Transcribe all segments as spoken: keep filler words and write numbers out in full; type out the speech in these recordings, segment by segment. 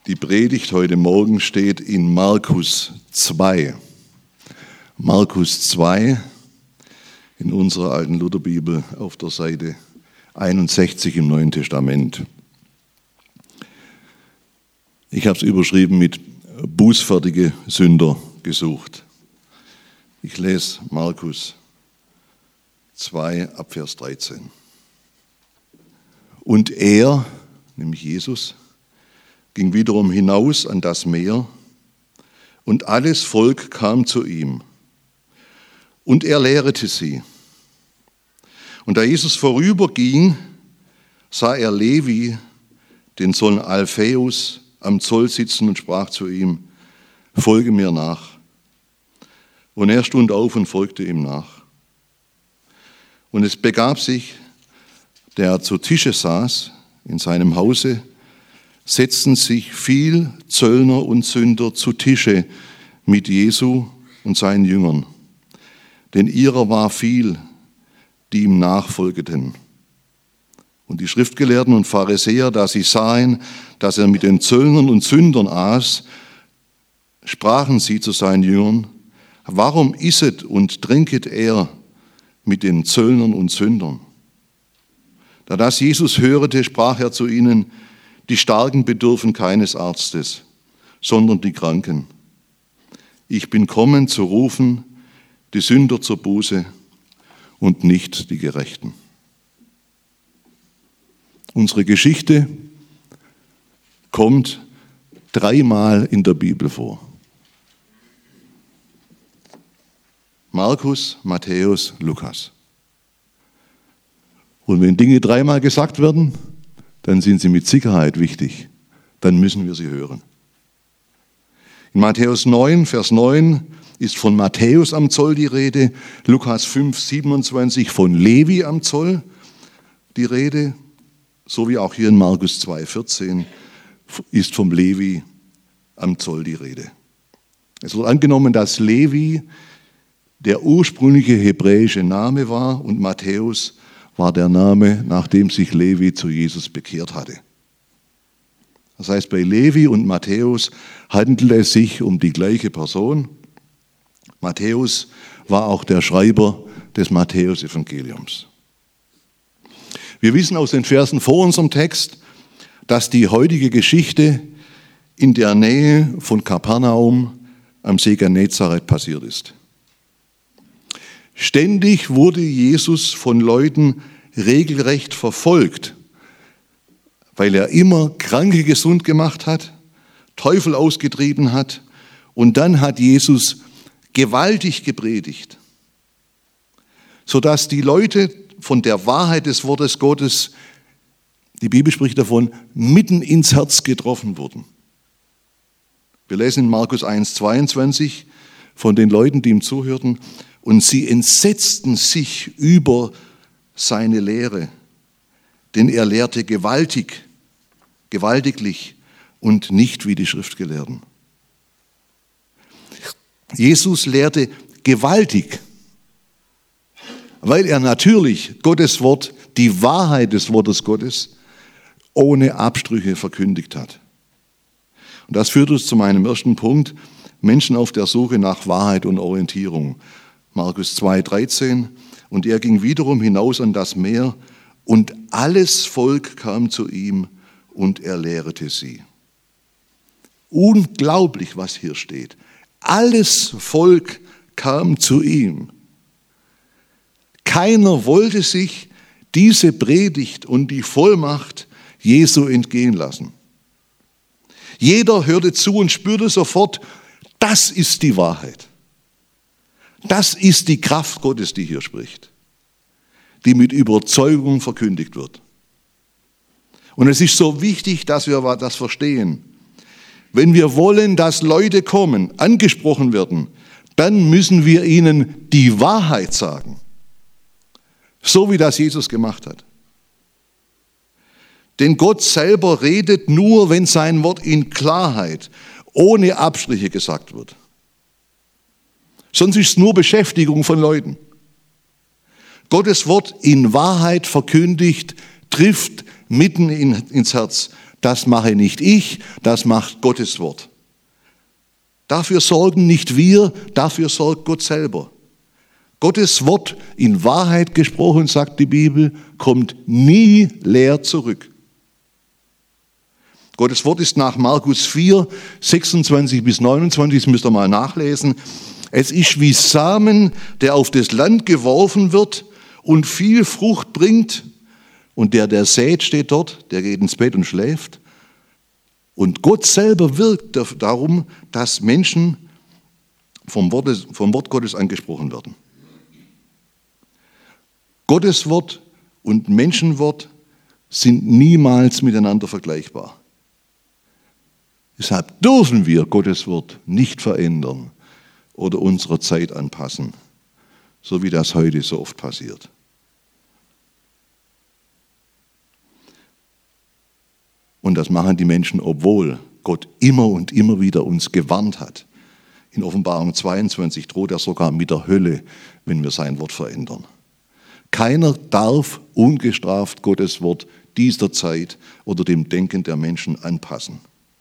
Die Predigt heute Morgen steht in Markus zwei. Markus zwei in unserer alten Lutherbibel auf der Seite einundsechzig im Neuen Testament. Ich habe es überschrieben mit bußfertige Sünder gesucht. Ich lese Markus zwei ab Vers dreizehn. Und er, nämlich Jesus, ging wiederum hinaus an das Meer, und alles Volk kam zu ihm. Und er lehrete sie. Und da Jesus vorüberging, sah er Levi, den Sohn Alphaeus, am Zoll sitzen und sprach zu ihm: Folge mir nach. Und er stund auf und folgte ihm nach. Und es begab sich, da er zu Tische saß in seinem Hause, setzten sich viel Zöllner und Sünder zu Tische mit Jesu und seinen Jüngern. Denn ihrer war viel, die ihm nachfolgten. Und die Schriftgelehrten und Pharisäer, da sie sahen, dass er mit den Zöllnern und Sündern aß, sprachen sie zu seinen Jüngern: Warum isset und trinket er mit den Zöllnern und Sündern? Da das Jesus hörte, sprach er zu ihnen: Die Starken bedürfen keines Arztes, sondern die Kranken. Ich bin kommen, zu rufen die Sünder zur Buße und nicht die Gerechten. Unsere Geschichte kommt dreimal in der Bibel vor. Markus, Matthäus, Lukas. Und wenn Dinge dreimal gesagt werden, dann sind sie mit Sicherheit wichtig. Dann müssen wir sie hören. In Matthäus neun, Vers neun ist von Matthäus am Zoll die Rede, Lukas fünf, siebenundzwanzig von Levi am Zoll die Rede, so wie auch hier in Markus zwei, vierzehn ist vom Levi am Zoll die Rede. Es wird angenommen, dass Levi der ursprüngliche hebräische Name war und Matthäus war der Name, nachdem sich Levi zu Jesus bekehrt hatte. Das heißt, bei Levi und Matthäus handelt es sich um die gleiche Person. Matthäus war auch der Schreiber des Matthäus-Evangeliums. Wir wissen aus den Versen vor unserem Text, dass die heutige Geschichte in der Nähe von Kapernaum am See Genezareth passiert ist. Ständig wurde Jesus von Leuten regelrecht verfolgt, weil er immer Kranke gesund gemacht hat, Teufel ausgetrieben hat, und dann hat Jesus gewaltig gepredigt, sodass die Leute von der Wahrheit des Wortes Gottes, die Bibel spricht davon, mitten ins Herz getroffen wurden. Wir lesen in Markus eins, zweiundzwanzig von den Leuten, die ihm zuhörten: Und sie entsetzten sich über seine Lehre, denn er lehrte gewaltig, gewaltiglich und nicht wie die Schriftgelehrten. Jesus lehrte gewaltig, weil er natürlich Gottes Wort, die Wahrheit des Wortes Gottes, ohne Abstriche verkündigt hat. Und das führt uns zu meinem ersten Punkt: Menschen auf der Suche nach Wahrheit und Orientierung. Markus zwei, dreizehn. Und er ging wiederum hinaus an das Meer, und alles Volk kam zu ihm, und er lehrte sie. Unglaublich, was hier steht. Alles Volk kam zu ihm. Keiner wollte sich diese Predigt und die Vollmacht Jesu entgehen lassen. Jeder hörte zu und spürte sofort: Das ist die Wahrheit. Das ist die Kraft Gottes, die hier spricht, die mit Überzeugung verkündigt wird. Und es ist so wichtig, dass wir das verstehen. Wenn wir wollen, dass Leute kommen, angesprochen werden, dann müssen wir ihnen die Wahrheit sagen. So wie das Jesus gemacht hat. Denn Gott selber redet nur, wenn sein Wort in Klarheit, ohne Abstriche gesagt wird. Sonst ist es nur Beschäftigung von Leuten. Gottes Wort in Wahrheit verkündigt, trifft mitten in, ins Herz. Das mache nicht ich, das macht Gottes Wort. Dafür sorgen nicht wir, dafür sorgt Gott selber. Gottes Wort, in Wahrheit gesprochen, sagt die Bibel, kommt nie leer zurück. Gottes Wort ist nach Markus vier, sechsundzwanzig bis neunundzwanzig, das müsst ihr mal nachlesen. Es ist wie Samen, der auf das Land geworfen wird und viel Frucht bringt. Und der, der sät, steht dort, der geht ins Bett und schläft. Und Gott selber wirkt darum, dass Menschen vom Wort, vom Wort Gottes angesprochen werden. Gottes Wort und Menschenwort sind niemals miteinander vergleichbar. Deshalb dürfen wir Gottes Wort nicht verändern oder unserer Zeit anpassen, so wie das heute so oft passiert. Und das machen die Menschen, obwohl Gott immer und immer wieder uns gewarnt hat. In Offenbarung zweiundzwanzig droht er sogar mit der Hölle, wenn wir sein Wort verändern. Keiner darf ungestraft Gottes Wort dieser Zeit oder dem Denken der Menschen anpassen.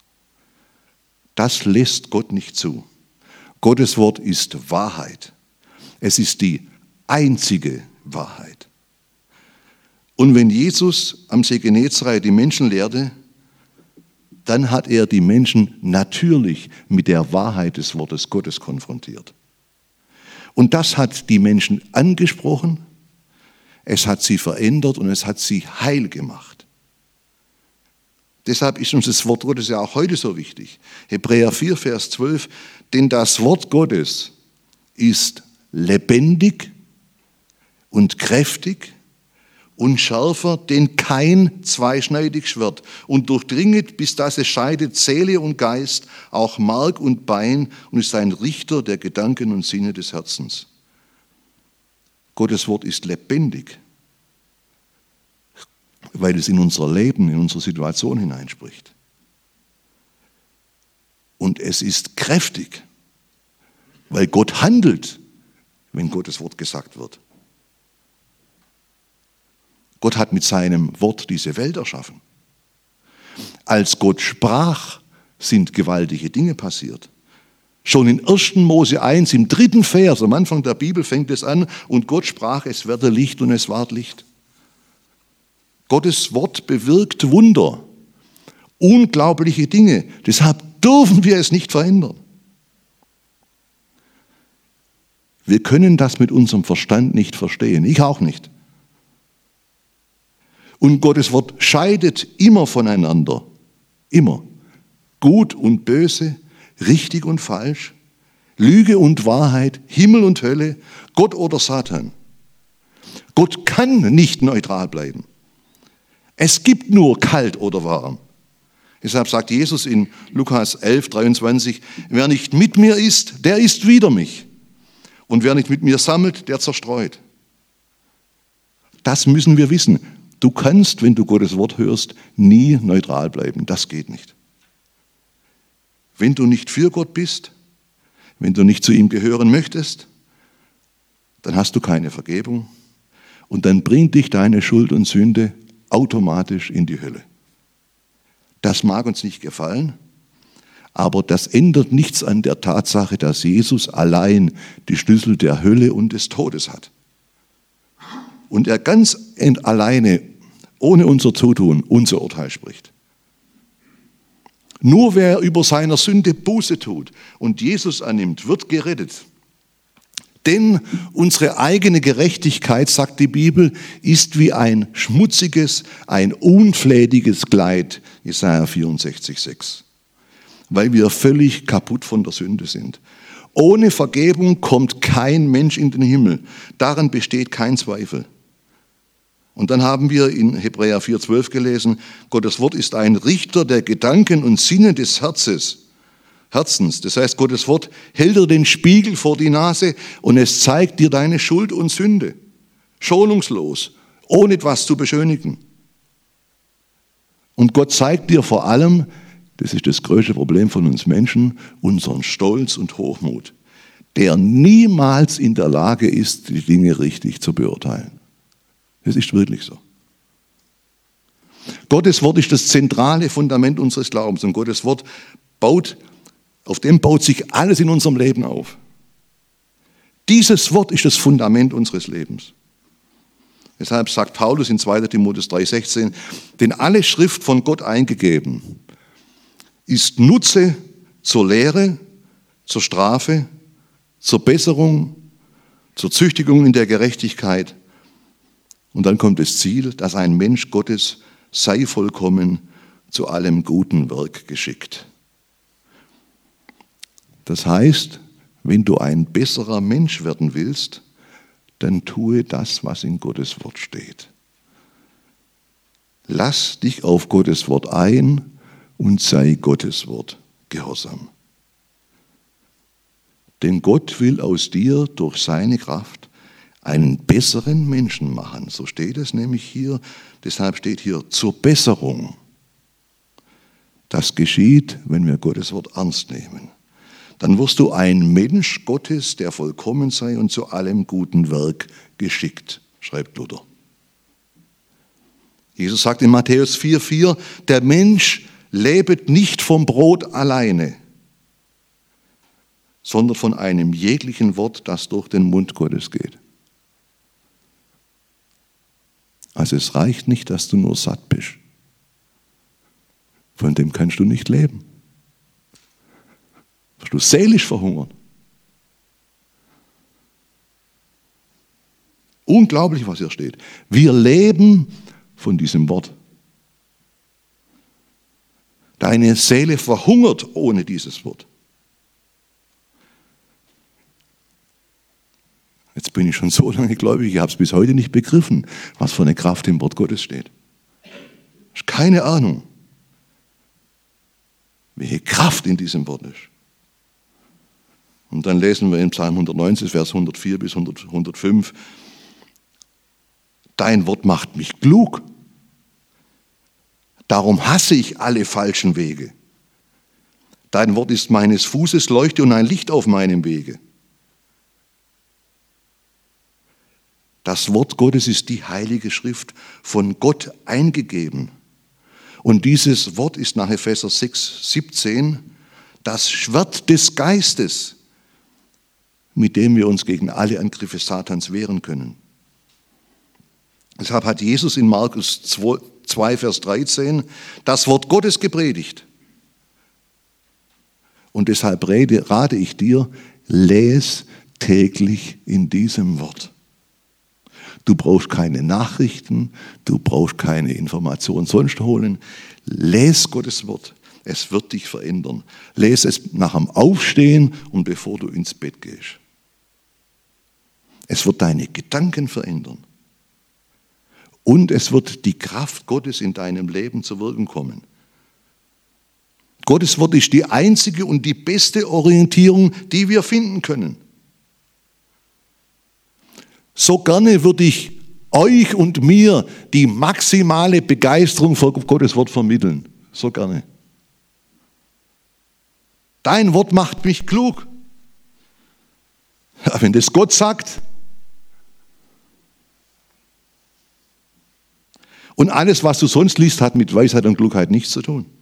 Das lässt Gott nicht zu. Gottes Wort ist Wahrheit. Es ist die einzige Wahrheit. Und wenn Jesus am See Genezareth die Menschen lehrte, dann hat er die Menschen natürlich mit der Wahrheit des Wortes Gottes konfrontiert. Und das hat die Menschen angesprochen, es hat sie verändert und es hat sie heil gemacht. Deshalb ist uns das Wort Gottes ja auch heute so wichtig. Hebräer vier, Vers zwölf, denn das Wort Gottes ist lebendig und kräftig und schärfer, denn kein zweischneidig Schwert und durchdringet, bis dass es scheidet Seele und Geist, auch Mark und Bein und ist ein Richter der Gedanken und Sinne des Herzens. Gottes Wort ist lebendig, weil es in unser Leben, in unsere Situation hineinspricht. Und es ist kräftig, weil Gott handelt, wenn Gottes Wort gesagt wird. Gott hat mit seinem Wort diese Welt erschaffen. Als Gott sprach, sind gewaltige Dinge passiert. Schon in ersten Mose eins, im dritten Vers, am Anfang der Bibel fängt es an, und Gott sprach, es werde Licht und es ward Licht. Gottes Wort bewirkt Wunder, unglaubliche Dinge. Deshalb dürfen wir es nicht verändern. Wir können das mit unserem Verstand nicht verstehen, ich auch nicht. Und Gottes Wort scheidet immer voneinander, immer. Gut und böse, richtig und falsch, Lüge und Wahrheit, Himmel und Hölle, Gott oder Satan. Gott kann nicht neutral bleiben. Es gibt nur kalt oder warm. Deshalb sagt Jesus in Lukas elf, dreiundzwanzig, wer nicht mit mir ist, der ist wider mich. Und wer nicht mit mir sammelt, der zerstreut. Das müssen wir wissen. Du kannst, wenn du Gottes Wort hörst, nie neutral bleiben. Das geht nicht. Wenn du nicht für Gott bist, wenn du nicht zu ihm gehören möchtest, dann hast du keine Vergebung und dann bringt dich deine Schuld und Sünde automatisch in die Hölle. Das mag uns nicht gefallen, aber das ändert nichts an der Tatsache, dass Jesus allein die Schlüssel der Hölle und des Todes hat. Und er ganz alleine, ohne unser Zutun, unser Urteil spricht. Nur wer über seiner Sünde Buße tut und Jesus annimmt, wird gerettet. Denn unsere eigene Gerechtigkeit, sagt die Bibel, ist wie ein schmutziges, ein unflätiges Kleid, Jesaja vierundsechzig, sechs. Weil wir völlig kaputt von der Sünde sind. Ohne Vergebung kommt kein Mensch in den Himmel. Daran besteht kein Zweifel. Und dann haben wir in Hebräer vier, zwölf gelesen, Gottes Wort ist ein Richter der Gedanken und Sinne des Herzens. Herzens. Das heißt, Gottes Wort hält dir den Spiegel vor die Nase und es zeigt dir deine Schuld und Sünde. Schonungslos, ohne etwas zu beschönigen. Und Gott zeigt dir vor allem, das ist das größte Problem von uns Menschen, unseren Stolz und Hochmut, der niemals in der Lage ist, die Dinge richtig zu beurteilen. Das ist wirklich so. Gottes Wort ist das zentrale Fundament unseres Glaubens. Und Gottes Wort baut, auf dem baut sich alles in unserem Leben auf. Dieses Wort ist das Fundament unseres Lebens. Deshalb sagt Paulus in zweiter Timotheus drei sechzehn, denn alle Schrift von Gott eingegeben ist Nutze zur Lehre, zur Strafe, zur Besserung, zur Züchtigung in der Gerechtigkeit. Und dann kommt das Ziel, dass ein Mensch Gottes sei vollkommen zu allem guten Werk geschickt. Das heißt, wenn du ein besserer Mensch werden willst, dann tue das, was in Gottes Wort steht. Lass dich auf Gottes Wort ein und sei Gottes Wort gehorsam. Denn Gott will aus dir durch seine Kraft einen besseren Menschen machen. So steht es nämlich hier, deshalb steht hier zur Besserung. Das geschieht, wenn wir Gottes Wort ernst nehmen. Dann wirst du ein Mensch Gottes, der vollkommen sei und zu allem guten Werk geschickt, schreibt Luther. Jesus sagt in Matthäus vier vier, der Mensch lebet nicht vom Brot alleine, sondern von einem jeglichen Wort, das durch den Mund Gottes geht. Also es reicht nicht, dass du nur satt bist. Von dem kannst du nicht leben. Wirst du seelisch verhungern. Unglaublich, was hier steht. Wir leben von diesem Wort. Deine Seele verhungert ohne dieses Wort. Jetzt bin ich schon so lange gläubig, ich habe es bis heute nicht begriffen, was für eine Kraft im Wort Gottes steht. Ich habe keine Ahnung, welche Kraft in diesem Wort ist. Und dann lesen wir in Psalm hundertneunzig, Vers hundertvier bis hundertfünf, dein Wort macht mich klug. Darum hasse ich alle falschen Wege. Dein Wort ist meines Fußes Leuchte und ein Licht auf meinem Wege. Das Wort Gottes ist die Heilige Schrift, von Gott eingegeben. Und dieses Wort ist nach Epheser sechs siebzehn das Schwert des Geistes, mit dem wir uns gegen alle Angriffe Satans wehren können. Deshalb hat Jesus in Markus zwei, Vers dreizehn das Wort Gottes gepredigt. Und deshalb rate ich dir, les täglich in diesem Wort. Du brauchst keine Nachrichten, du brauchst keine Informationen sonst holen. Les Gottes Wort, es wird dich verändern. Les es nach dem Aufstehen und bevor du ins Bett gehst. Es wird deine Gedanken verändern. Und es wird die Kraft Gottes in deinem Leben zu wirken kommen. Gottes Wort ist die einzige und die beste Orientierung, die wir finden können. So gerne würde ich euch und mir die maximale Begeisterung für Gottes Wort vermitteln. So gerne. Dein Wort macht mich klug. Ja, wenn das Gott sagt. Und alles, was du sonst liest, hat mit Weisheit und Klugheit nichts zu tun.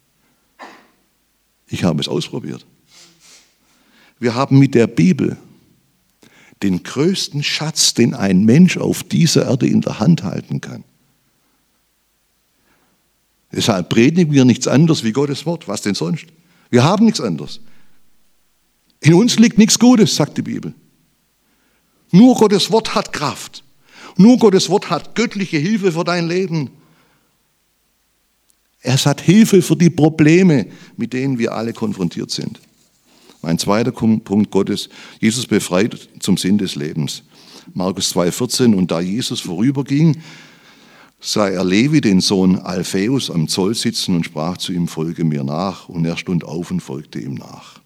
Ich habe es ausprobiert. Wir haben mit der Bibel den größten Schatz, den ein Mensch auf dieser Erde in der Hand halten kann. Deshalb predigen wir nichts anderes wie Gottes Wort. Was denn sonst? Wir haben nichts anderes. In uns liegt nichts Gutes, sagt die Bibel. Nur Gottes Wort hat Kraft. Nur Gottes Wort hat göttliche Hilfe für dein Leben. Es hat Hilfe für die Probleme, mit denen wir alle konfrontiert sind. Ein zweiter Punkt Gottes, Jesus befreit zum Sinn des Lebens. Markus zwei vierzehn, und da Jesus vorüberging, sah er Levi, den Sohn Alphaeus, am Zoll sitzen und sprach zu ihm, folge mir nach. Und er stund auf und folgte ihm nach.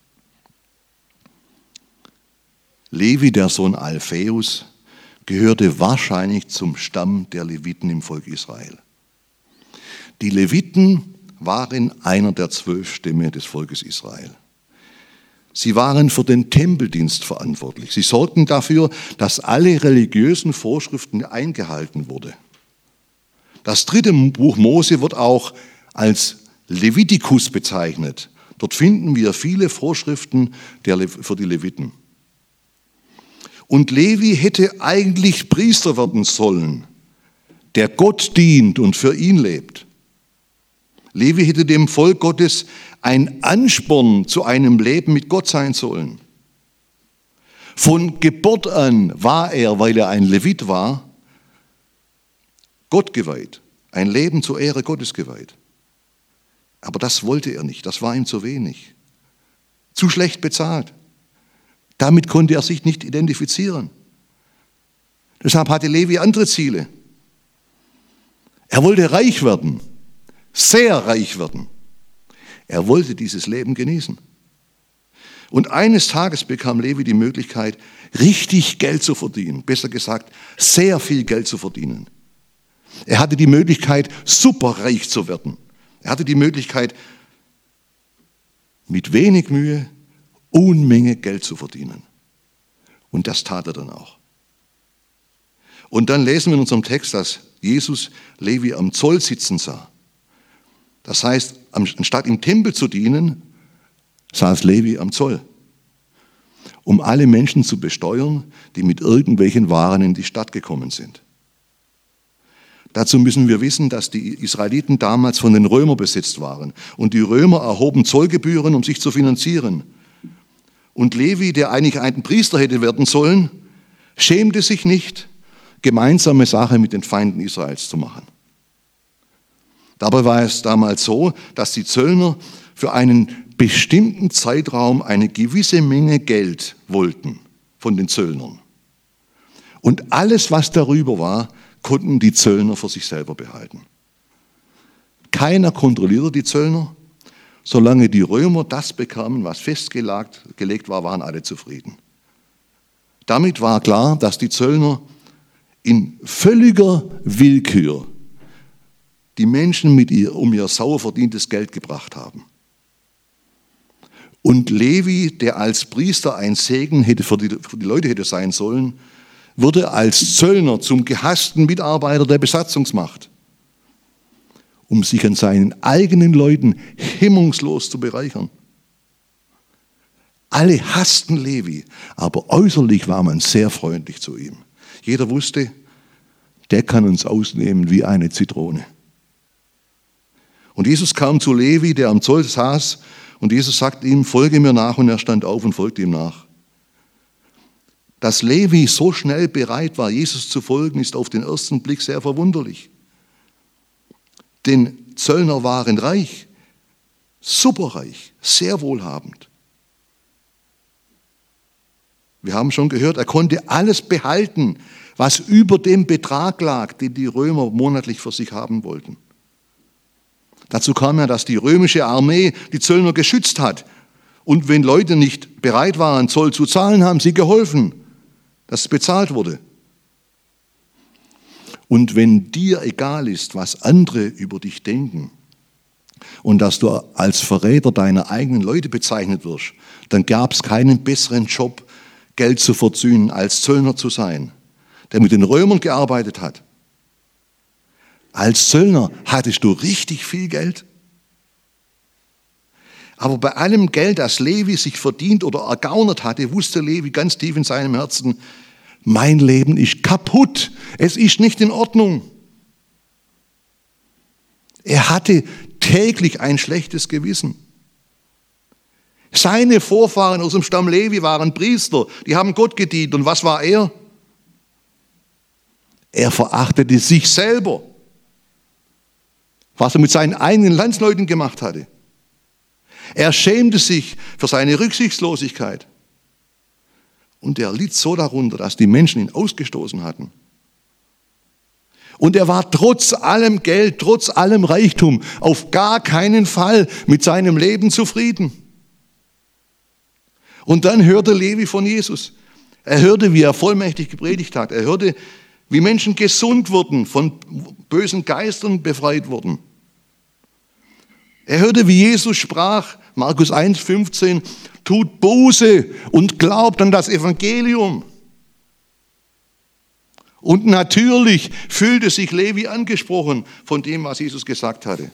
Levi, der Sohn Alphaeus, gehörte wahrscheinlich zum Stamm der Leviten im Volk Israel. Die Leviten waren einer der zwölf Stämme des Volkes Israel. Sie waren für den Tempeldienst verantwortlich. Sie sorgten dafür, dass alle religiösen Vorschriften eingehalten wurden. Das dritte Buch Mose wird auch als Levitikus bezeichnet. Dort finden wir viele Vorschriften für die Leviten. Und Levi hätte eigentlich Priester werden sollen, der Gott dient und für ihn lebt. Levi hätte dem Volk Gottes ein Ansporn zu einem Leben mit Gott sein sollen. Von Geburt an war er, weil er ein Levit war, Gott geweiht, ein Leben zur Ehre Gottes geweiht. Aber das wollte er nicht, das war ihm zu wenig. Zu schlecht bezahlt. Damit konnte er sich nicht identifizieren. Deshalb hatte Levi andere Ziele. Er wollte reich werden, sehr reich werden. Er wollte dieses Leben genießen. Und eines Tages bekam Levi die Möglichkeit, richtig Geld zu verdienen. Besser gesagt, sehr viel Geld zu verdienen. Er hatte die Möglichkeit, superreich zu werden. Er hatte die Möglichkeit, mit wenig Mühe Unmenge Geld zu verdienen. Und das tat er dann auch. Und dann lesen wir in unserem Text, dass Jesus Levi am Zoll sitzen sah. Das heißt, anstatt im Tempel zu dienen, saß Levi am Zoll, um alle Menschen zu besteuern, die mit irgendwelchen Waren in die Stadt gekommen sind. Dazu müssen wir wissen, dass die Israeliten damals von den Römern besetzt waren. Und die Römer erhoben Zollgebühren, um sich zu finanzieren. Und Levi, der eigentlich ein Priester hätte werden sollen, schämte sich nicht, gemeinsame Sache mit den Feinden Israels zu machen. Dabei war es damals so, dass die Zöllner für einen bestimmten Zeitraum eine gewisse Menge Geld wollten von den Zöllnern. Und alles, was darüber war, konnten die Zöllner für sich selber behalten. Keiner kontrollierte die Zöllner. Solange die Römer das bekamen, was festgelegt war, waren alle zufrieden. Damit war klar, dass die Zöllner in völliger Willkür die Menschen mit ihr, um ihr sauer verdientes Geld gebracht haben. Und Levi, der als Priester ein Segen hätte für die, für die Leute hätte sein sollen, wurde als Zöllner zum gehassten Mitarbeiter der Besatzungsmacht, um sich an seinen eigenen Leuten hemmungslos zu bereichern. Alle hassten Levi, aber äußerlich war man sehr freundlich zu ihm. Jeder wusste, der kann uns ausnehmen wie eine Zitrone. Und Jesus kam zu Levi, der am Zoll saß, und Jesus sagte ihm, folge mir nach, und er stand auf und folgte ihm nach. Dass Levi so schnell bereit war, Jesus zu folgen, ist auf den ersten Blick sehr verwunderlich. Denn Zöllner waren reich, superreich, sehr wohlhabend. Wir haben schon gehört, er konnte alles behalten, was über dem Betrag lag, den die Römer monatlich für sich haben wollten. Dazu kam ja, dass die römische Armee die Zöllner geschützt hat. Und wenn Leute nicht bereit waren, Zoll zu zahlen, haben sie geholfen, dass es bezahlt wurde. Und wenn dir egal ist, was andere über dich denken und dass du als Verräter deiner eigenen Leute bezeichnet wirst, dann gab es keinen besseren Job, Geld zu verdienen, als Zöllner zu sein, der mit den Römern gearbeitet hat. Als Zöllner hattest du richtig viel Geld. Aber bei allem Geld, das Levi sich verdient oder ergaunert hatte, wusste Levi ganz tief in seinem Herzen, mein Leben ist kaputt, es ist nicht in Ordnung. Er hatte täglich ein schlechtes Gewissen. Seine Vorfahren aus dem Stamm Levi waren Priester, die haben Gott gedient. Und was war er? Er verachtete sich selber, was er mit seinen eigenen Landsleuten gemacht hatte. Er schämte sich für seine Rücksichtslosigkeit. Und er litt so darunter, dass die Menschen ihn ausgestoßen hatten. Und er war trotz allem Geld, trotz allem Reichtum auf gar keinen Fall mit seinem Leben zufrieden. Und dann hörte Levi von Jesus. Er hörte, wie er vollmächtig gepredigt hat. Er hörte, wie Menschen gesund wurden, von bösen Geistern befreit wurden. Er hörte, wie Jesus sprach, Markus eins, fünfzehn, tut Buße und glaubt an das Evangelium. Und natürlich fühlte sich Levi angesprochen von dem, was Jesus gesagt hatte.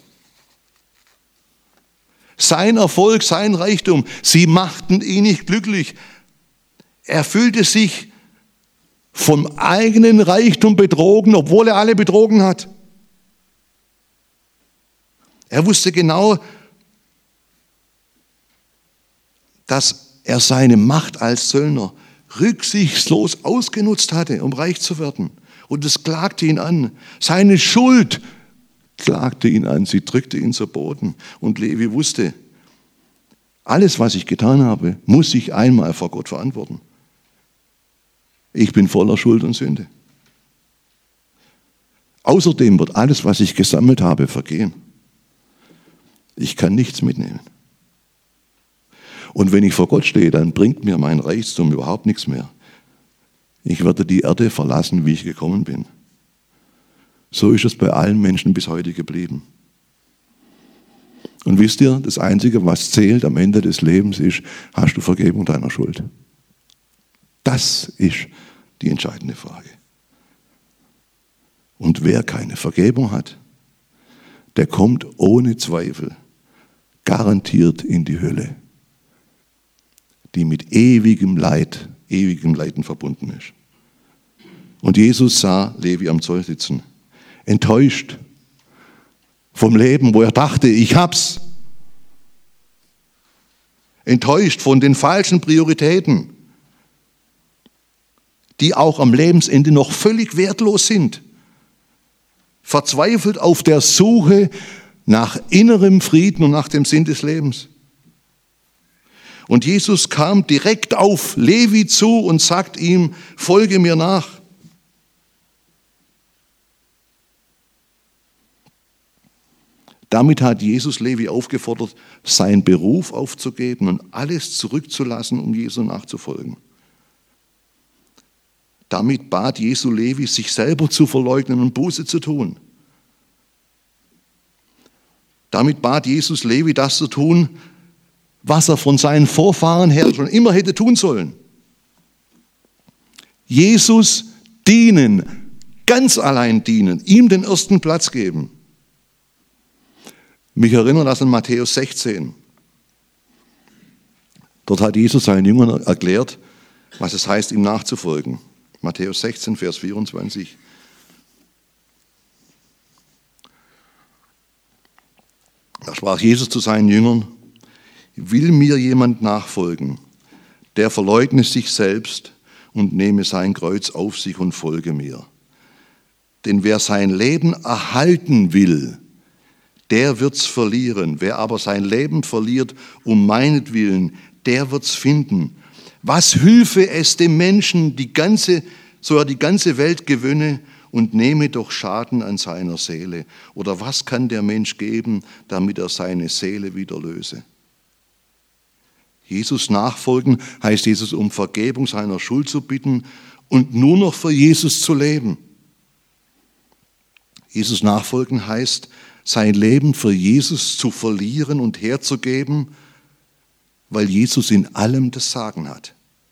Sein Erfolg, sein Reichtum, sie machten ihn nicht glücklich. Er fühlte sich vom eigenen Reichtum betrogen, obwohl er alle betrogen hat. Er wusste genau, dass er seine Macht als Zöllner rücksichtslos ausgenutzt hatte, um reich zu werden. Und es klagte ihn an. Seine Schuld klagte ihn an. Sie drückte ihn zu Boden. Und Levi wusste, alles, was ich getan habe, muss ich einmal vor Gott verantworten. Ich bin voller Schuld und Sünde. Außerdem wird alles, was ich gesammelt habe, vergehen. Ich kann nichts mitnehmen. Und wenn ich vor Gott stehe, dann bringt mir mein Reichtum überhaupt nichts mehr. Ich werde die Erde verlassen, wie ich gekommen bin. So ist es bei allen Menschen bis heute geblieben. Und wisst ihr, das Einzige, was zählt am Ende des Lebens ist, hast du Vergebung deiner Schuld? Das ist die entscheidende Frage. Und wer keine Vergebung hat, der kommt ohne Zweifel garantiert in die Hölle, die mit ewigem Leid, ewigem Leiden verbunden ist. Und Jesus sah Levi am Zoll sitzen, enttäuscht vom Leben, wo er dachte, ich hab's. Enttäuscht von den falschen Prioritäten, die auch am Lebensende noch völlig wertlos sind. Verzweifelt auf der Suche nach innerem Frieden und nach dem Sinn des Lebens. Und Jesus kam direkt auf Levi zu und sagt ihm, folge mir nach. Damit hat Jesus Levi aufgefordert, seinen Beruf aufzugeben und alles zurückzulassen, um Jesu nachzufolgen. Damit bat Jesu Levi, sich selber zu verleugnen und Buße zu tun. Damit bat Jesus Levi, das zu tun, was er von seinen Vorfahren her schon immer hätte tun sollen. Jesus dienen, ganz allein dienen, ihm den ersten Platz geben. Mich erinnert das an Matthäus sechzehn. Dort hat Jesus seinen Jüngern erklärt, was es heißt, ihm nachzufolgen. Matthäus sechzehn, Vers vierundzwanzig. Da sprach Jesus zu seinen Jüngern, will mir jemand nachfolgen, der verleugne sich selbst und nehme sein Kreuz auf sich und folge mir. Denn wer sein Leben erhalten will, der wird's verlieren. Wer aber sein Leben verliert um meinetwillen, der wird's finden. Was hülfe es dem Menschen, die ganze, so er die ganze Welt gewönne und nehme doch Schaden an seiner Seele? Oder was kann der Mensch geben, damit er seine Seele wieder löse? Jesus nachfolgen heißt Jesus um Vergebung seiner Schuld zu bitten und nur noch für Jesus zu leben. Jesus nachfolgen heißt, sein Leben für Jesus zu verlieren und herzugeben, weil Jesus in allem das Sagen hat.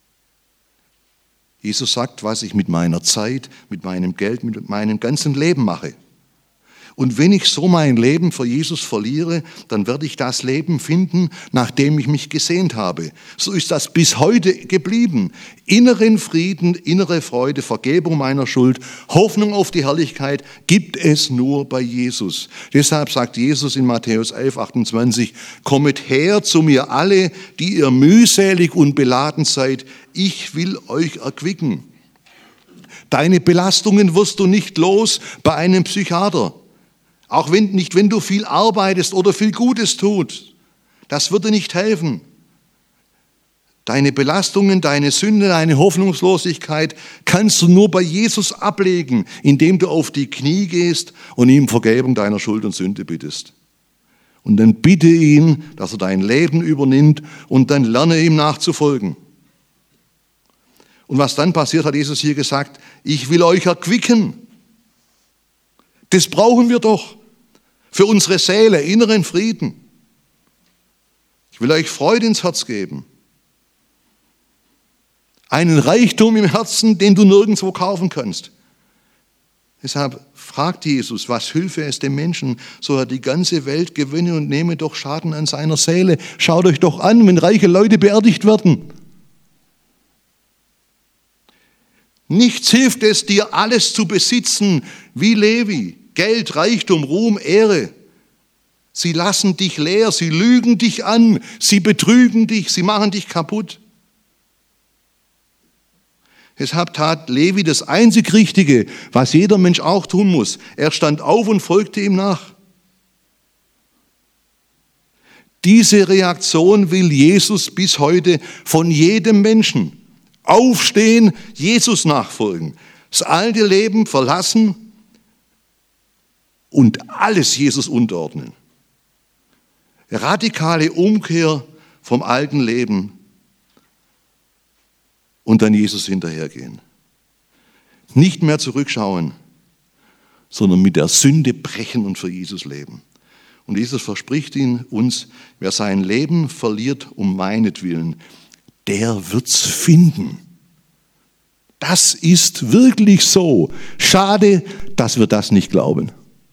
Jesus sagt, was ich mit meiner Zeit, mit meinem Geld, mit meinem ganzen Leben mache. Und wenn ich so mein Leben für Jesus verliere, dann werde ich das Leben finden, nach dem ich mich gesehnt habe. So ist das bis heute geblieben. Inneren Frieden, innere Freude, Vergebung meiner Schuld, Hoffnung auf die Herrlichkeit gibt es nur bei Jesus. Deshalb sagt Jesus in Matthäus elf, achtundzwanzig, kommet her zu mir alle, die ihr mühselig und beladen seid, ich will euch erquicken. Deine Belastungen wirst du nicht los bei einem Psychiater. Auch wenn, nicht, wenn du viel arbeitest oder viel Gutes tust. Das würde nicht helfen. Deine Belastungen, deine Sünde, deine Hoffnungslosigkeit kannst du nur bei Jesus ablegen, indem du auf die Knie gehst und ihm Vergebung deiner Schuld und Sünde bittest. Und dann bitte ihn, dass er dein Leben übernimmt und dann lerne ihm nachzufolgen. Und was dann passiert, hat Jesus hier gesagt, ich will euch erquicken. Das brauchen wir doch für unsere Seele, inneren Frieden. Ich will euch Freude ins Herz geben. Einen Reichtum im Herzen, den du nirgendwo kaufen kannst. Deshalb fragt Jesus, was hülfe es dem Menschen, so er die ganze Welt gewinne und nehme doch Schaden an seiner Seele. Schaut euch doch an, wenn reiche Leute beerdigt werden. Nichts hilft es dir, alles zu besitzen, wie Levi. Geld, Reichtum, Ruhm, Ehre. Sie lassen dich leer, sie lügen dich an, sie betrügen dich, sie machen dich kaputt. Deshalb tat Levi das einzig Richtige, was jeder Mensch auch tun muss. Er stand auf und folgte ihm nach. Diese Reaktion will Jesus bis heute von jedem Menschen. Aufstehen, Jesus nachfolgen, das alte Leben verlassen und alles Jesus unterordnen. Radikale Umkehr vom alten Leben und dann Jesus hinterhergehen. Nicht mehr zurückschauen, sondern mit der Sünde brechen und für Jesus leben. Und Jesus verspricht ihn uns, wer sein Leben verliert um meinetwillen, der wird's finden. Das ist wirklich so. Schade, dass wir das nicht glauben.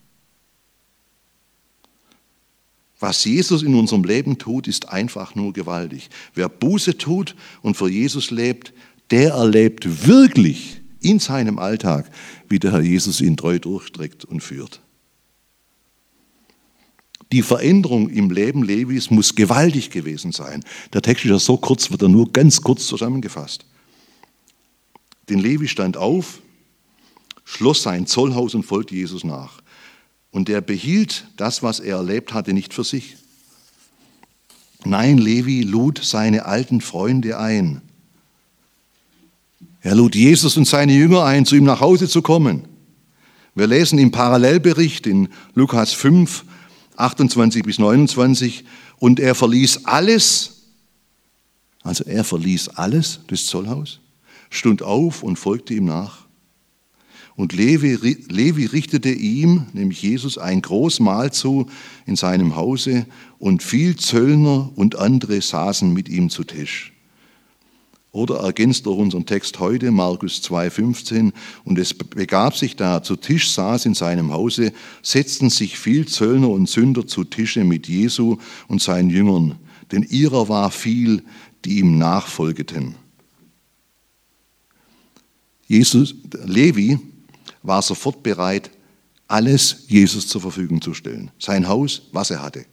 Was Jesus in unserem Leben tut, ist einfach nur gewaltig. Wer Buße tut und für Jesus lebt, der erlebt wirklich in seinem Alltag, wie der Herr Jesus ihn treu durchträgt und führt. Die Veränderung im Leben Levis muss gewaltig gewesen sein. Der Text ist ja so kurz, wird er nur ganz kurz zusammengefasst. Denn Levi stand auf, schloss sein Zollhaus und folgte Jesus nach. Und er behielt das, was er erlebt hatte, nicht für sich. Nein, Levi lud seine alten Freunde ein. Er lud Jesus und seine Jünger ein, zu ihm nach Hause zu kommen. Wir lesen im Parallelbericht in Lukas fünf, achtundzwanzig bis neunundzwanzig, und er verließ alles, also er verließ alles, das Zollhaus, stund auf und folgte ihm nach. Und Levi, Levi richtete ihm, nämlich Jesus, ein großes Mahl zu in seinem Hause, und viel Zöllner und andere saßen mit ihm zu Tisch. Oder ergänzt durch unseren Text heute, Markus zwei, fünfzehn, und es begab sich, da er zu Tisch saß in seinem Hause, setzten sich viel Zöllner und Sünder zu Tische mit Jesu und seinen Jüngern, denn ihrer war viel, die ihm nachfolgeten. Jesus, Levi war sofort bereit, alles Jesus zur Verfügung zu stellen. Sein Haus, was er hatte.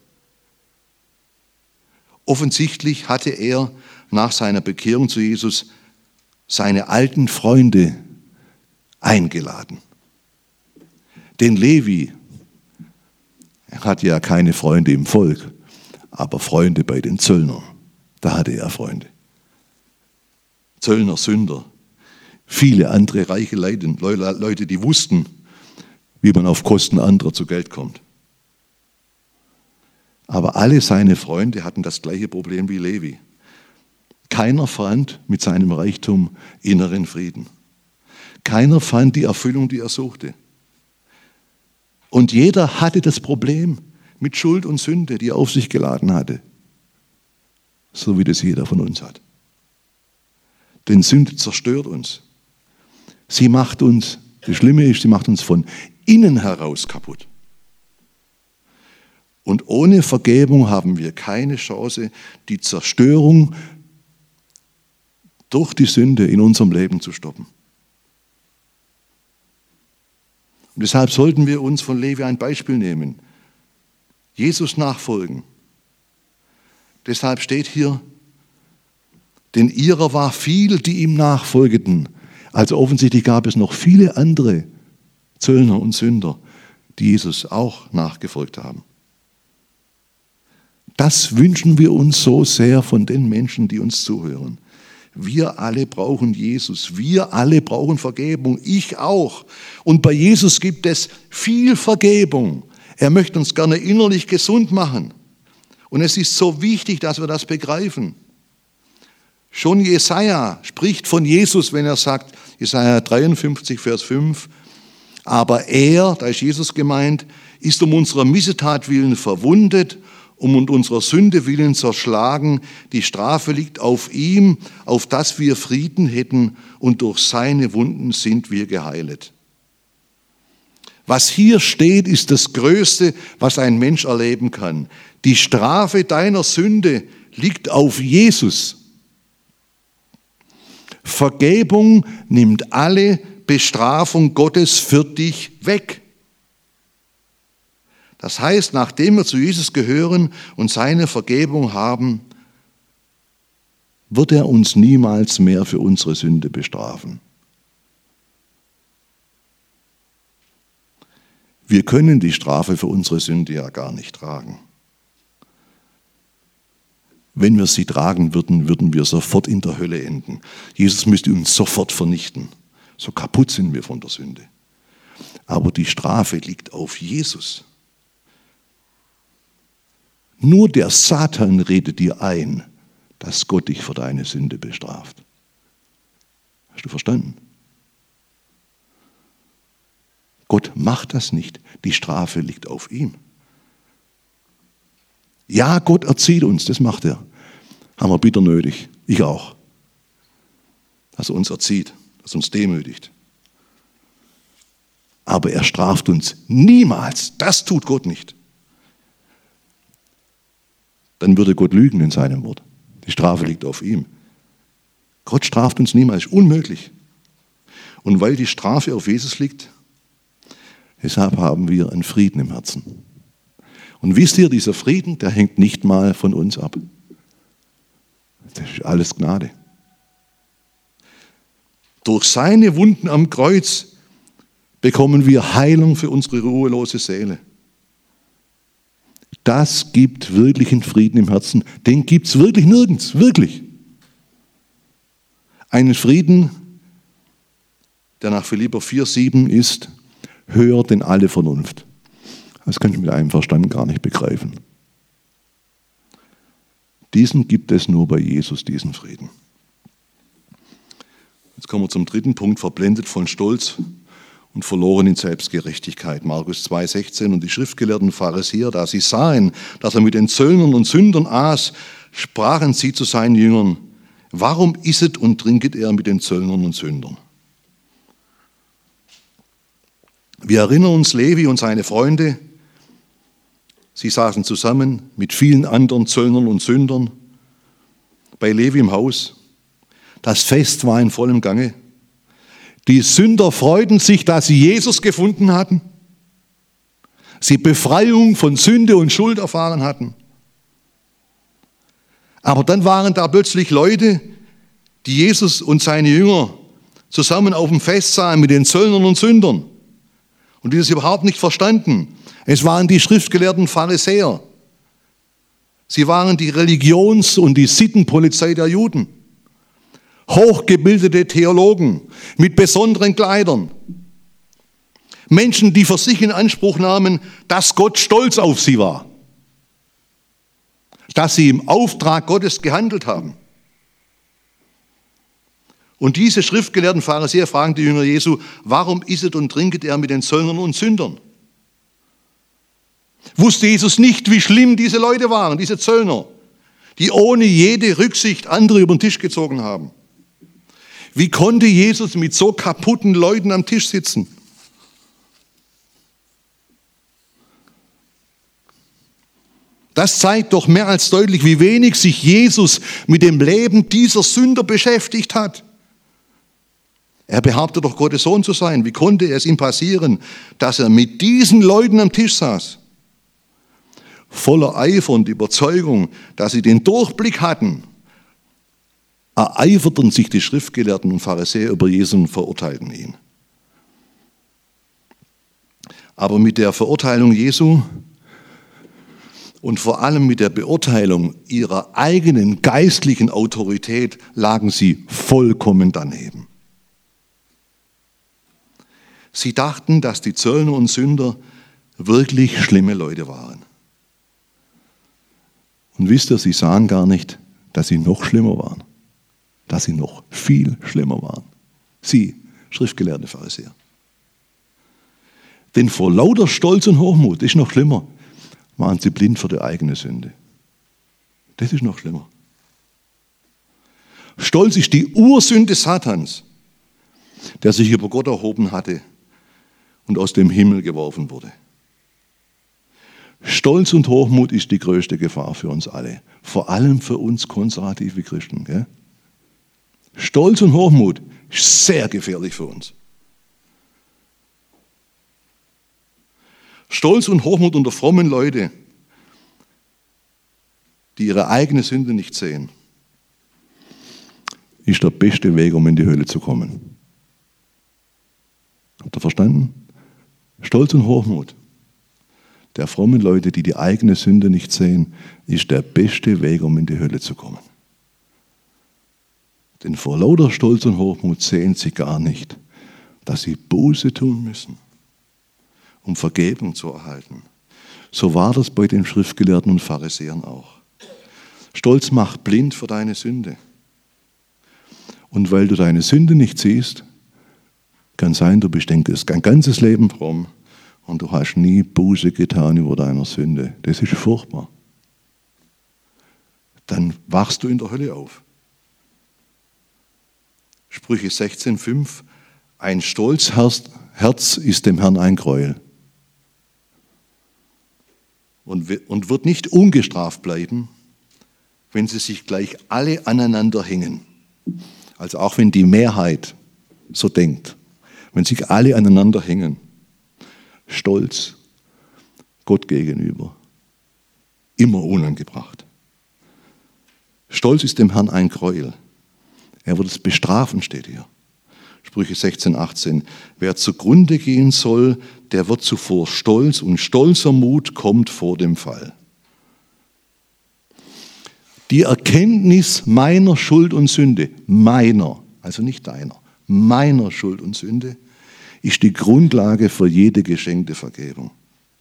Offensichtlich hatte er nach seiner Bekehrung zu Jesus seine alten Freunde eingeladen. Denn Levi, er hatte ja keine Freunde im Volk, aber Freunde bei den Zöllnern. Da hatte er Freunde. Zöllner, Sünder, viele andere reiche Leute, die wussten, wie man auf Kosten anderer zu Geld kommt. Aber alle seine Freunde hatten das gleiche Problem wie Levi. Keiner fand mit seinem Reichtum inneren Frieden. Keiner fand die Erfüllung, die er suchte. Und jeder hatte das Problem mit Schuld und Sünde, die er auf sich geladen hatte. So wie das jeder von uns hat. Denn Sünde zerstört uns. Sie macht uns, das Schlimme ist, sie macht uns von innen heraus kaputt. Und ohne Vergebung haben wir keine Chance, die Zerstörung durch die Sünde in unserem Leben zu stoppen. Und deshalb sollten wir uns von Levi ein Beispiel nehmen. Jesus nachfolgen. Deshalb steht hier, denn ihrer war viel, die ihm nachfolgten. Also offensichtlich gab es noch viele andere Zöllner und Sünder, die Jesus auch nachgefolgt haben. Das wünschen wir uns so sehr von den Menschen, die uns zuhören. Wir alle brauchen Jesus. Wir alle brauchen Vergebung. Ich auch. Und bei Jesus gibt es viel Vergebung. Er möchte uns gerne innerlich gesund machen. Und es ist so wichtig, dass wir das begreifen. Schon Jesaja spricht von Jesus, wenn er sagt, Jesaja dreiundfünfzig, Vers fünf, aber er, da ist Jesus gemeint, ist um unserer Missetat willen verwundet, um unserer Sünde willen zerschlagen. Die Strafe liegt auf ihm, auf dass wir Frieden hätten, und durch seine Wunden sind wir geheilt. Was hier steht, ist das Größte, was ein Mensch erleben kann. Die Strafe deiner Sünde liegt auf Jesus. Vergebung nimmt alle Bestrafung Gottes für dich weg. Das heißt, nachdem wir zu Jesus gehören und seine Vergebung haben, wird er uns niemals mehr für unsere Sünde bestrafen. Wir können die Strafe für unsere Sünde ja gar nicht tragen. Wenn wir sie tragen würden, würden wir sofort in der Hölle enden. Jesus müsste uns sofort vernichten. So kaputt sind wir von der Sünde. Aber die Strafe liegt auf Jesus. Nur der Satan redet dir ein, dass Gott dich für deine Sünde bestraft. Hast du verstanden? Gott macht das nicht. Die Strafe liegt auf ihm. Ja, Gott erzieht uns, das macht er. Haben wir bitter nötig. Ich auch. Dass er uns erzieht, dass er uns demütigt. Aber er straft uns niemals. Das tut Gott nicht. Dann würde Gott lügen in seinem Wort. Die Strafe liegt auf ihm. Gott straft uns niemals. Ist unmöglich. Und weil die Strafe auf Jesus liegt, deshalb haben wir einen Frieden im Herzen. Und wisst ihr, dieser Frieden, der hängt nicht mal von uns ab. Das ist alles Gnade. Durch seine Wunden am Kreuz bekommen wir Heilung für unsere ruhelose Seele. Das gibt wirklichen Frieden im Herzen. Den gibt es wirklich nirgends, wirklich. Einen Frieden, der nach Philipper vier sieben ist, höher denn alle Vernunft. Das kann ich mit einem Verstand gar nicht begreifen. Diesen gibt es nur bei Jesus, diesen Frieden. Jetzt kommen wir zum dritten Punkt, verblendet von Stolz und verloren in Selbstgerechtigkeit. Markus zwei sechzehn, und die schriftgelehrten Pharisäer, da sie sahen, dass er mit den Zöllnern und Sündern aß, sprachen sie zu seinen Jüngern: Warum isset und trinket er mit den Zöllnern und Sündern? Wir erinnern uns Levi und seine Freunde. Sie saßen zusammen mit vielen anderen Zöllnern und Sündern bei Levi im Haus. Das Fest war in vollem Gange. Die Sünder freuten sich, dass sie Jesus gefunden hatten. Sie Befreiung von Sünde und Schuld erfahren hatten. Aber dann waren da plötzlich Leute, die Jesus und seine Jünger zusammen auf dem Fest sahen mit den Zöllnern und Sündern. Und die das überhaupt nicht verstanden. Es waren die schriftgelehrten Pharisäer. Sie waren die Religions- und die Sittenpolizei der Juden. Hochgebildete Theologen mit besonderen Kleidern. Menschen, die für sich in Anspruch nahmen, dass Gott stolz auf sie war. Dass sie im Auftrag Gottes gehandelt haben. Und diese schriftgelehrten Pharisäer fragen die Jünger Jesu: Warum isset und trinket er mit den Zöllnern und Sündern? Wusste Jesus nicht, wie schlimm diese Leute waren, diese Zöllner, die ohne jede Rücksicht andere über den Tisch gezogen haben? Wie konnte Jesus mit so kaputten Leuten am Tisch sitzen? Das zeigt doch mehr als deutlich, wie wenig sich Jesus mit dem Leben dieser Sünder beschäftigt hat. Er behauptet doch, Gottes Sohn zu sein. Wie konnte es ihm passieren, dass er mit diesen Leuten am Tisch saß? Voller Eifer und Überzeugung, dass sie den Durchblick hatten, ereiferten sich die Schriftgelehrten und Pharisäer über Jesus und verurteilten ihn. Aber mit der Verurteilung Jesu und vor allem mit der Beurteilung ihrer eigenen geistlichen Autorität lagen sie vollkommen daneben. Sie dachten, dass die Zöllner und Sünder wirklich schlimme Leute waren. Und wisst ihr, sie sahen gar nicht, dass sie noch schlimmer waren. Dass sie noch viel schlimmer waren. Sie, schriftgelehrte Pharisäer. Denn vor lauter Stolz und Hochmut, das ist noch schlimmer, waren sie blind für die eigene Sünde. Das ist noch schlimmer. Stolz ist die Ursünde Satans, der sich über Gott erhoben hatte und aus dem Himmel geworfen wurde. Stolz und Hochmut ist die größte Gefahr für uns alle. Vor allem für uns konservative Christen. Gell? Stolz und Hochmut ist sehr gefährlich für uns. Stolz und Hochmut unter frommen Leute, die ihre eigene Sünde nicht sehen, ist der beste Weg, um in die Hölle zu kommen. Habt ihr verstanden? Stolz und Hochmut der frommen Leute, die die eigene Sünde nicht sehen, ist der beste Weg, um in die Hölle zu kommen. Denn vor lauter Stolz und Hochmut sehen sie gar nicht, dass sie Buße tun müssen, um Vergebung zu erhalten. So war das bei den Schriftgelehrten und Pharisäern auch. Stolz macht blind für deine Sünde. Und weil du deine Sünde nicht siehst, kann sein, du bist dein ganzes Leben fromm und du hast nie Buße getan über deiner Sünde. Das ist furchtbar. Dann wachst du in der Hölle auf. Sprüche sechzehn fünf: Ein Stolzherz ist dem Herrn ein Gräuel und wird nicht ungestraft bleiben, wenn sie sich gleich alle aneinander hängen. Also auch wenn die Mehrheit so denkt, wenn sich alle aneinander hängen. Stolz Gott gegenüber, immer unangebracht. Stolz ist dem Herrn ein Gräuel. Er wird es bestrafen, steht hier. Sprüche sechzehn achtzehn. Wer zugrunde gehen soll, der wird zuvor stolz, und stolzer Mut kommt vor dem Fall. Die Erkenntnis meiner Schuld und Sünde, meiner, also nicht deiner, meiner Schuld und Sünde, ist die Grundlage für jede geschenkte Vergebung.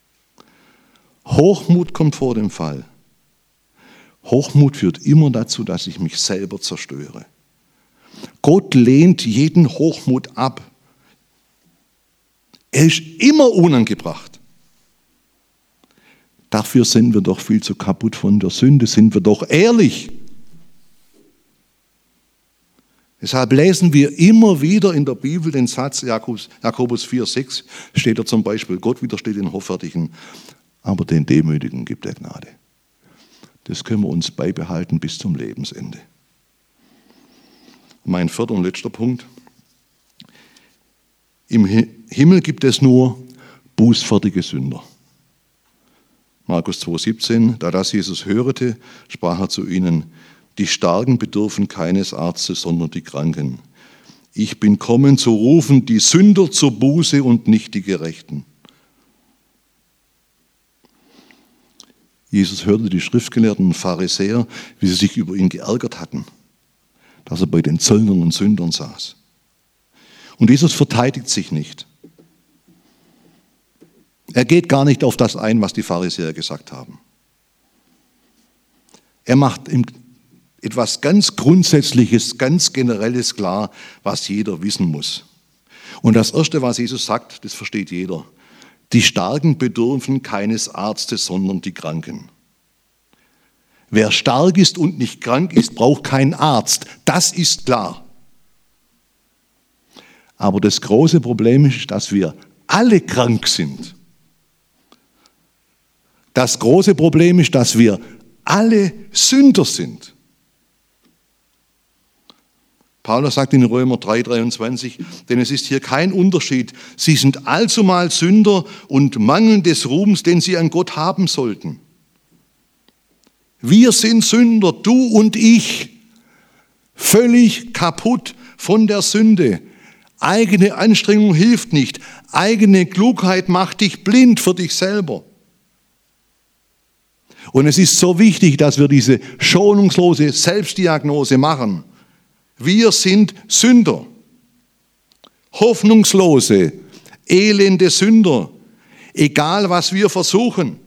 Hochmut kommt vor dem Fall. Hochmut führt immer dazu, dass ich mich selber zerstöre. Gott lehnt jeden Hochmut ab. Er ist immer unangebracht. Dafür sind wir doch viel zu kaputt von der Sünde, sind wir doch ehrlich. Deshalb lesen wir immer wieder in der Bibel den Satz, Jakobus vier sechs, steht da zum Beispiel: Gott widersteht den Hoffärtigen, aber den Demütigen gibt er Gnade. Das können wir uns beibehalten bis zum Lebensende. Mein vierter und letzter Punkt. Im Himmel gibt es nur bußfertige Sünder. Markus zwei siebzehn, da das Jesus hörte, sprach er zu ihnen: Die Starken bedürfen keines Arztes, sondern die Kranken. Ich bin kommen zu rufen die Sünder zur Buße und nicht die Gerechten. Jesus hörte die Schriftgelehrten und Pharisäer, wie sie sich über ihn geärgert hatten, dass er bei den Zöllnern und Sündern saß. Und Jesus verteidigt sich nicht. Er geht gar nicht auf das ein, was die Pharisäer gesagt haben. Er macht ihm etwas ganz Grundsätzliches, ganz Generelles klar, was jeder wissen muss. Und das Erste, was Jesus sagt, das versteht jeder: Die Starken bedürfen keines Arztes, sondern die Kranken. Wer stark ist und nicht krank ist, braucht keinen Arzt. Das ist klar. Aber das große Problem ist, dass wir alle krank sind. Das große Problem ist, dass wir alle Sünder sind. Paulus sagt in Römer drei dreiundzwanzig, denn es ist hier kein Unterschied. Sie sind allzumal Sünder und mangeln des Ruhms, den sie an Gott haben sollten. Wir sind Sünder, du und ich, völlig kaputt von der Sünde. Eigene Anstrengung hilft nicht. Eigene Klugheit macht dich blind für dich selber. Und es ist so wichtig, dass wir diese schonungslose Selbstdiagnose machen. Wir sind Sünder, hoffnungslose, elende Sünder, egal was wir versuchen.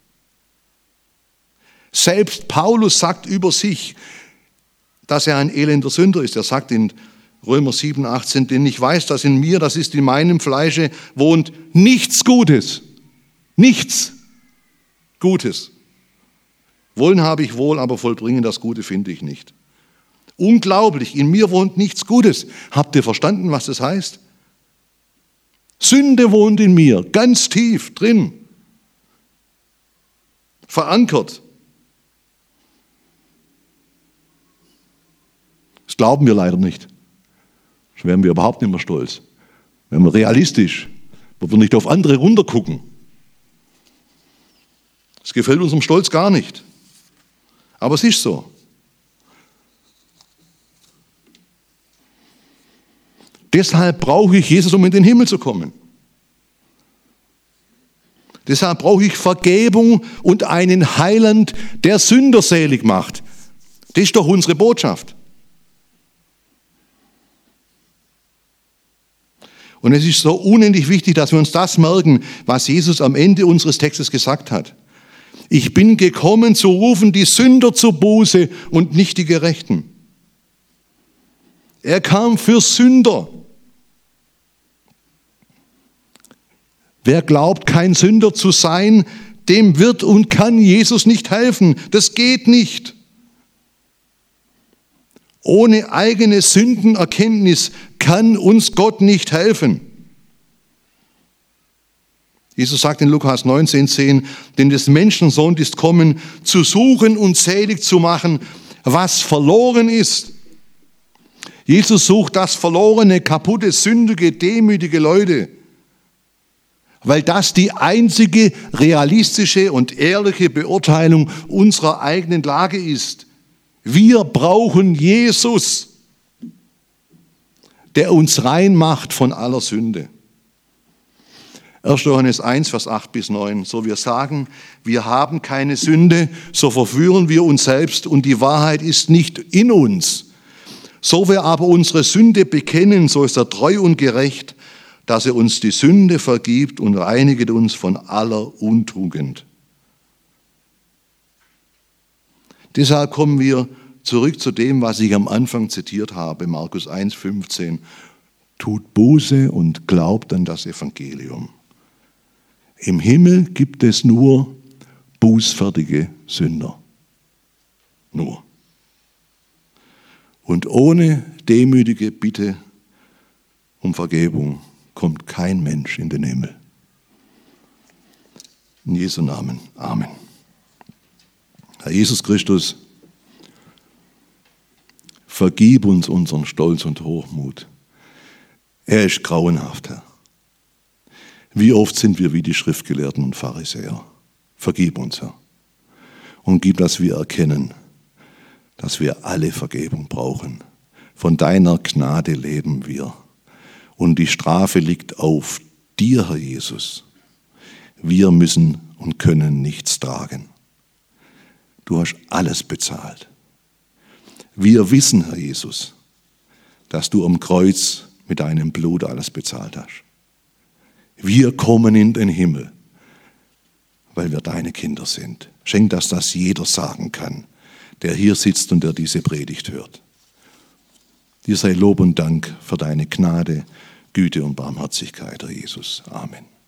Selbst Paulus sagt über sich, dass er ein elender Sünder ist. Er sagt in Römer sieben achtzehn, denn ich weiß, dass in mir, das ist in meinem Fleische, wohnt nichts Gutes. Nichts Gutes. Wollen habe ich wohl, aber vollbringen das Gute finde ich nicht. Unglaublich, in mir wohnt nichts Gutes. Habt ihr verstanden, was das heißt? Sünde wohnt in mir, ganz tief drin, verankert. Das glauben wir leider nicht. Das wären wir überhaupt nicht mehr stolz. Wenn wir realistisch, wo wir nicht auf andere runtergucken. Das gefällt unserem Stolz gar nicht. Aber es ist so. Deshalb brauche ich Jesus, um in den Himmel zu kommen. Deshalb brauche ich Vergebung und einen Heiland, der Sünder selig macht. Das ist doch unsere Botschaft. Und es ist so unendlich wichtig, dass wir uns das merken, was Jesus am Ende unseres Textes gesagt hat. Ich bin gekommen, zu rufen die Sünder zur Buße und nicht die Gerechten. Er kam für Sünder. Wer glaubt, kein Sünder zu sein, dem wird und kann Jesus nicht helfen. Das geht nicht. Ohne eigene Sündenerkenntnis kann uns Gott nicht helfen. Jesus sagt in Lukas neunzehn zehn, denn des Menschensohn ist kommen, zu suchen und selig zu machen, was verloren ist. Jesus sucht das verlorene, kaputte, sündige, demütige Leute, weil das die einzige realistische und ehrliche Beurteilung unserer eigenen Lage ist. Wir brauchen Jesus, der uns rein macht von aller Sünde. erster Johannes eins, Vers acht bis neun. So wir sagen, wir haben keine Sünde, so verführen wir uns selbst und die Wahrheit ist nicht in uns. So wir aber unsere Sünde bekennen, so ist er treu und gerecht, dass er uns die Sünde vergibt und reinigt uns von aller Untugend. Deshalb kommen wir zurück zu dem, was ich am Anfang zitiert habe, Markus eins fünfzehn. Tut Buße und glaubt an das Evangelium. Im Himmel gibt es nur bußfertige Sünder. Nur. Und ohne demütige Bitte um Vergebung kommt kein Mensch in den Himmel. In Jesu Namen. Amen. Herr Jesus Christus, vergib uns unseren Stolz und Hochmut. Er ist grauenhaft, Herr. Wie oft sind wir wie die Schriftgelehrten und Pharisäer? Vergib uns, Herr. Und gib, dass wir erkennen, dass wir alle Vergebung brauchen. Von deiner Gnade leben wir. Und die Strafe liegt auf dir, Herr Jesus. Wir müssen und können nichts tragen. Du hast alles bezahlt. Wir wissen, Herr Jesus, dass du am Kreuz mit deinem Blut alles bezahlt hast. Wir kommen in den Himmel, weil wir deine Kinder sind. Schenk, dass das jeder sagen kann, der hier sitzt und der diese Predigt hört. Dir sei Lob und Dank für deine Gnade, Güte und Barmherzigkeit, Herr Jesus. Amen.